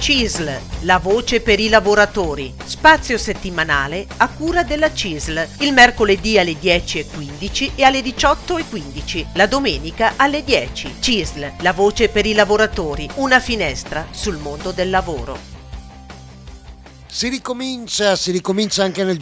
CISL, la voce per i lavoratori. Spazio settimanale a cura della CISL, il mercoledì alle 10:15 e alle 18:15, la domenica alle 10. CISL, la voce per i lavoratori, una finestra sul mondo del lavoro. Si ricomincia anche nel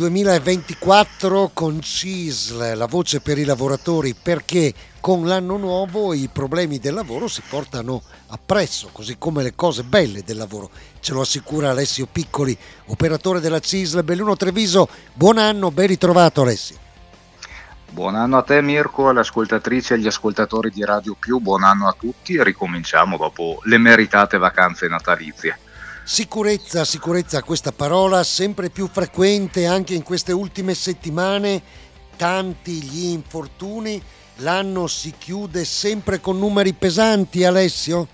2024 con CISL, la voce per i lavoratori, perché con l'anno nuovo i problemi del lavoro si portano appresso, così come le cose belle del lavoro. Ce lo assicura Alessio Piccoli, operatore della CISL Belluno Treviso. Buon anno, ben ritrovato Alessio. Buon anno a te Mirko, alle ascoltatrici e agli ascoltatori di Radio Più, buon anno a tutti e ricominciamo dopo le meritate vacanze natalizie. Sicurezza, questa parola sempre più frequente anche in queste ultime settimane, tanti gli infortuni, l'anno si chiude sempre con numeri pesanti, Alessio?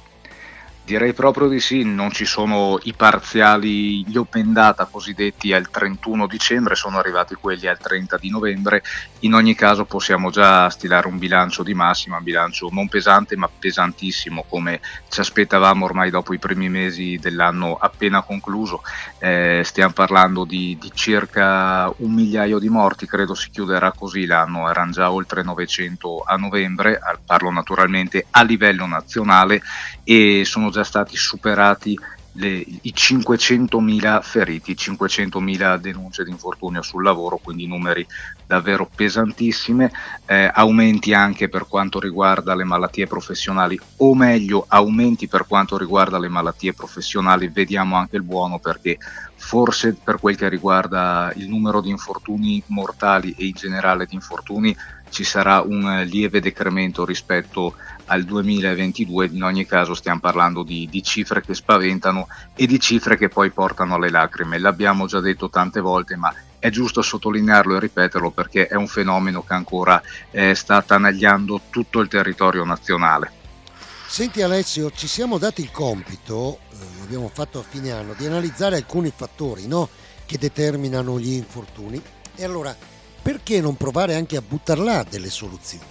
Direi proprio di sì, non ci sono i parziali, gli open data cosiddetti al 31 dicembre, sono arrivati quelli al 30 di novembre, in ogni caso possiamo già stilare un bilancio di massima, un bilancio non pesante ma pesantissimo come ci aspettavamo ormai dopo i primi mesi dell'anno appena concluso. Stiamo parlando di circa 1 migliaio di morti, credo si chiuderà così l'anno, erano già oltre 900 a novembre, parlo naturalmente a livello nazionale, e sono già stati superati i 500.000 feriti, 500.000 denunce di infortunio sul lavoro, quindi numeri davvero pesantissime, aumenti anche per quanto riguarda le malattie professionali, o meglio aumenti per quanto riguarda le malattie professionali. Vediamo anche il buono, perché forse per quel che riguarda il numero di infortuni mortali e in generale di infortuni ci sarà un lieve decremento rispetto al 2022, in ogni caso stiamo parlando di cifre che spaventano e di cifre che poi portano alle lacrime. L'abbiamo già detto tante volte, ma è giusto sottolinearlo e ripeterlo perché è un fenomeno che ancora sta attanagliando tutto il territorio nazionale. Senti Alessio, ci siamo dati il compito, l'abbiamo fatto a fine anno, di analizzare alcuni fattori, no? Che determinano gli infortuni, e allora perché non provare anche a buttar là delle soluzioni?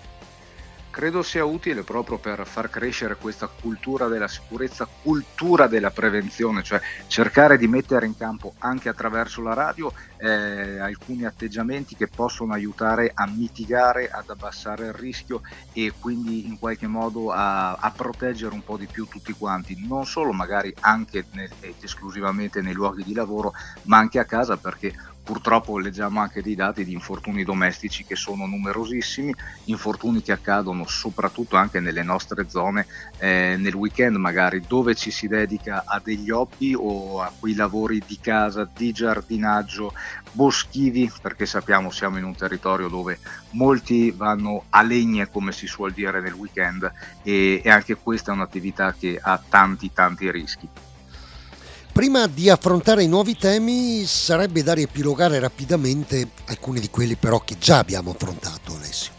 Credo sia utile proprio per far crescere questa cultura della sicurezza, cultura della prevenzione, cioè cercare di mettere in campo anche attraverso la radio alcuni atteggiamenti che possono aiutare a mitigare, ad abbassare il rischio e quindi in qualche modo a proteggere un po' di più tutti quanti, non solo magari anche ed esclusivamente nei luoghi di lavoro, ma anche a casa, perché purtroppo leggiamo anche dei dati di infortuni domestici che sono numerosissimi, infortuni che accadono soprattutto anche nelle nostre zone, nel weekend magari, dove ci si dedica a degli hobby o a quei lavori di casa, di giardinaggio, boschivi, perché sappiamo siamo in un territorio dove molti vanno a legne, come si suol dire, nel weekend, e anche questa è un'attività che ha tanti rischi. Prima di affrontare i nuovi temi sarebbe da riepilogare rapidamente alcuni di quelli però che già abbiamo affrontato, Alessio.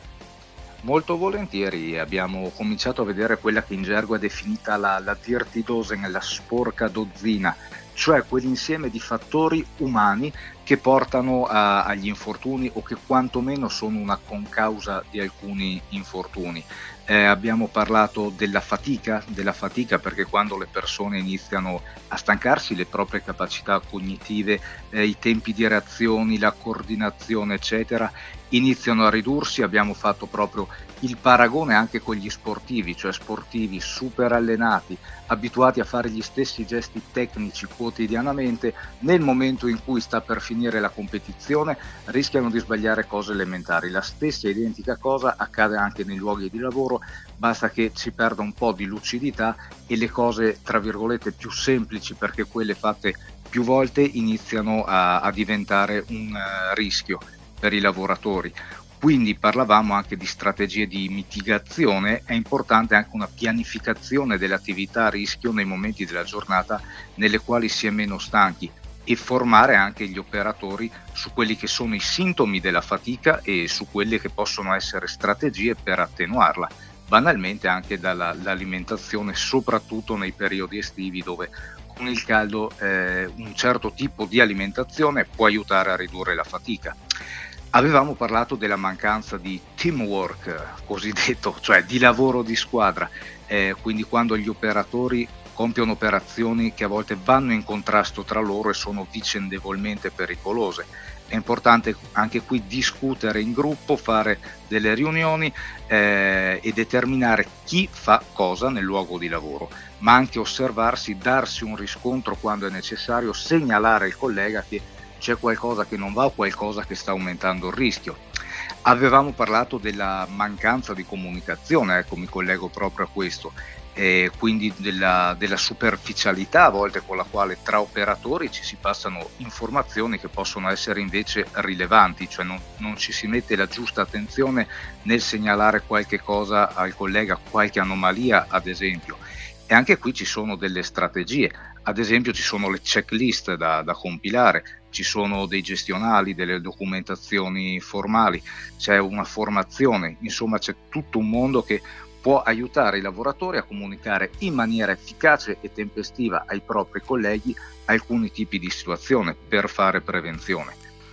Molto volentieri, abbiamo cominciato a vedere quella che in gergo è definita la Dirty Dozen, la sporca dozzina, cioè quell'insieme di fattori umani che portano agli infortuni o che quantomeno sono una concausa di alcuni infortuni. Abbiamo parlato della fatica perché quando le persone iniziano a stancarsi, le proprie capacità cognitive, i tempi di reazioni, la coordinazione eccetera iniziano a ridursi. Abbiamo fatto proprio il paragone anche con gli sportivi, cioè sportivi super allenati, abituati a fare gli stessi gesti tecnici quotidianamente, nel momento in cui sta per finire la competizione rischiano di sbagliare cose elementari. La stessa identica cosa accade anche nei luoghi di lavoro, basta che si perda un po' di lucidità e le cose tra virgolette più semplici, perché quelle fatte più volte, iniziano a diventare un rischio per i lavoratori. Quindi parlavamo anche di strategie di mitigazione, è importante anche una pianificazione delle attività a rischio nei momenti della giornata nelle quali si è meno stanchi, e formare anche gli operatori su quelli che sono i sintomi della fatica e su quelle che possono essere strategie per attenuarla, banalmente anche dall'alimentazione, soprattutto nei periodi estivi dove con il caldo un certo tipo di alimentazione può aiutare a ridurre la fatica. Avevamo parlato della mancanza di teamwork cosiddetto, cioè di lavoro di squadra, quindi quando gli operatori compiono operazioni che a volte vanno in contrasto tra loro e sono vicendevolmente pericolose. È importante anche qui discutere in gruppo, fare delle riunioni e determinare chi fa cosa nel luogo di lavoro, ma anche osservarsi, darsi un riscontro quando è necessario, segnalare al collega che c'è qualcosa che non va o qualcosa che sta aumentando il rischio. Avevamo parlato della mancanza di comunicazione, ecco, mi collego proprio a questo, quindi della superficialità a volte con la quale tra operatori ci si passano informazioni che possono essere invece rilevanti, cioè non ci si mette la giusta attenzione nel segnalare qualche cosa al collega, qualche anomalia ad esempio. E anche qui ci sono delle strategie, ad esempio ci sono le checklist da compilare, ci sono dei gestionali, delle documentazioni formali, c'è una formazione, insomma c'è tutto un mondo che può aiutare i lavoratori a comunicare in maniera efficace e tempestiva ai propri colleghi alcuni tipi di situazione per fare prevenzione.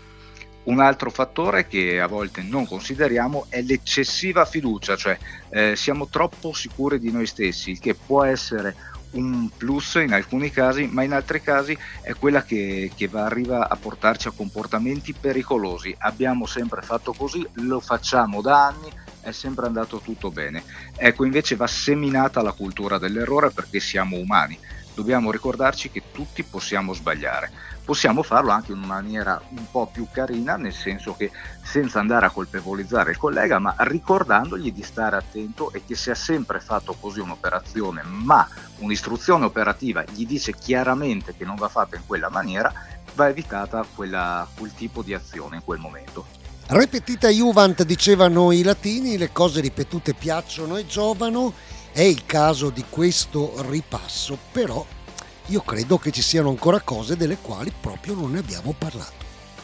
Un altro fattore che a volte non consideriamo è l'eccessiva fiducia, cioè siamo troppo sicuri di noi stessi, il che può essere un plus in alcuni casi, ma in altri casi è quella che arriva a portarci a comportamenti pericolosi. Abbiamo sempre fatto così, lo facciamo da anni, è sempre andato tutto bene. Ecco, invece va seminata la cultura dell'errore perché siamo umani. Dobbiamo ricordarci che tutti possiamo sbagliare. Possiamo farlo anche in una maniera un po' più carina, nel senso che senza andare a colpevolizzare il collega, ma ricordandogli di stare attento e che se ha sempre fatto così un'operazione, ma un'istruzione operativa gli dice chiaramente che non va fatta in quella maniera, va evitata quel tipo di azione in quel momento. Repetita iuvant, dicevano i latini, le cose ripetute piacciono e giovano. È il caso di questo ripasso, però io credo che ci siano ancora cose delle quali proprio non ne abbiamo parlato.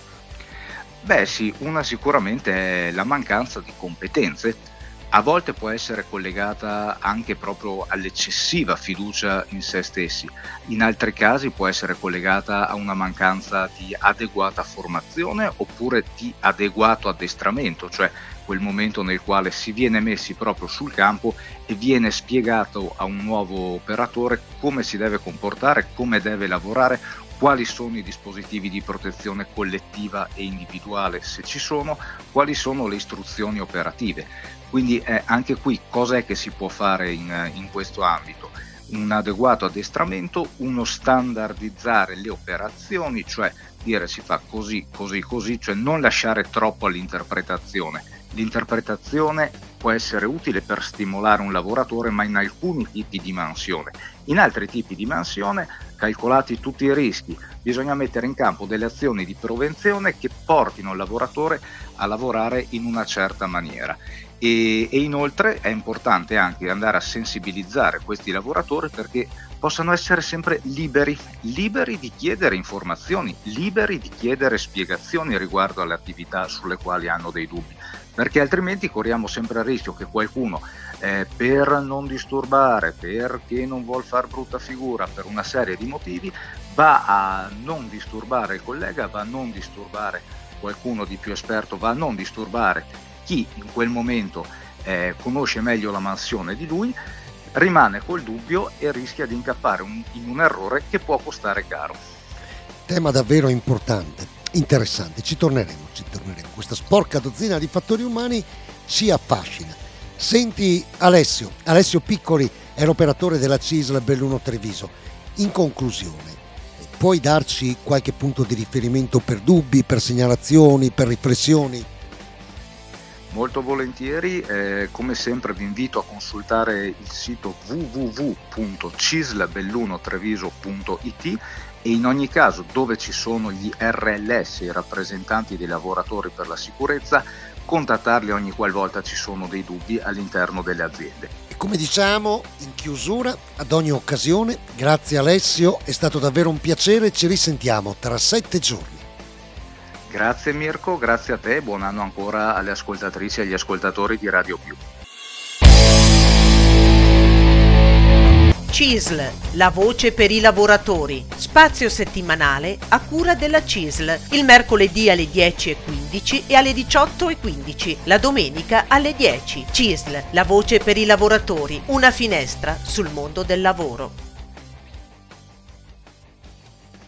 Beh sì, una sicuramente è la mancanza di competenze. A volte può essere collegata anche proprio all'eccessiva fiducia in se stessi, in altri casi può essere collegata a una mancanza di adeguata formazione oppure di adeguato addestramento, cioè quel momento nel quale si viene messi proprio sul campo e viene spiegato a un nuovo operatore come si deve comportare, come deve lavorare, quali sono i dispositivi di protezione collettiva e individuale se ci sono, quali sono le istruzioni operative. Quindi anche qui cosa è che si può fare in questo ambito? Un adeguato addestramento, uno standardizzare le operazioni, cioè dire si fa così, così, così, cioè non lasciare troppo all'interpretazione. L'interpretazione può essere utile per stimolare un lavoratore, ma in alcuni tipi di mansione. In altri tipi di mansione, calcolati tutti i rischi, bisogna mettere in campo delle azioni di prevenzione che portino il lavoratore a lavorare in una certa maniera. E inoltre è importante anche andare a sensibilizzare questi lavoratori perché possano essere sempre liberi di chiedere informazioni, liberi di chiedere spiegazioni riguardo alle attività sulle quali hanno dei dubbi, perché altrimenti corriamo sempre il rischio che qualcuno per non disturbare, perché non vuol far brutta figura, per una serie di motivi, va a non disturbare il collega, va a non disturbare qualcuno di più esperto, va a non disturbare chi in quel momento conosce meglio la mansione di lui, rimane col dubbio e rischia di incappare in un errore che può costare caro. Tema davvero importante, interessante, ci torneremo. Questa sporca dozzina di fattori umani ci affascina. Senti Alessio Piccoli è l'operatore della CISL Belluno Treviso. In conclusione, puoi darci qualche punto di riferimento per dubbi, per segnalazioni, per riflessioni? Molto volentieri, come sempre vi invito a consultare il sito www.cislbellunotreviso.it e in ogni caso dove ci sono gli RLS, i rappresentanti dei lavoratori per la sicurezza, contattarli ogni qualvolta ci sono dei dubbi all'interno delle aziende. E come diciamo in chiusura, ad ogni occasione, grazie Alessio, è stato davvero un piacere, ci risentiamo tra 7 giorni. Grazie Mirko, grazie a te e buon anno ancora alle ascoltatrici e agli ascoltatori di Radio Più. CISL, la voce per i lavoratori. Spazio settimanale a cura della CISL, il mercoledì alle 10:15 e alle 18:15, la domenica alle 10. CISL, la voce per i lavoratori, una finestra sul mondo del lavoro.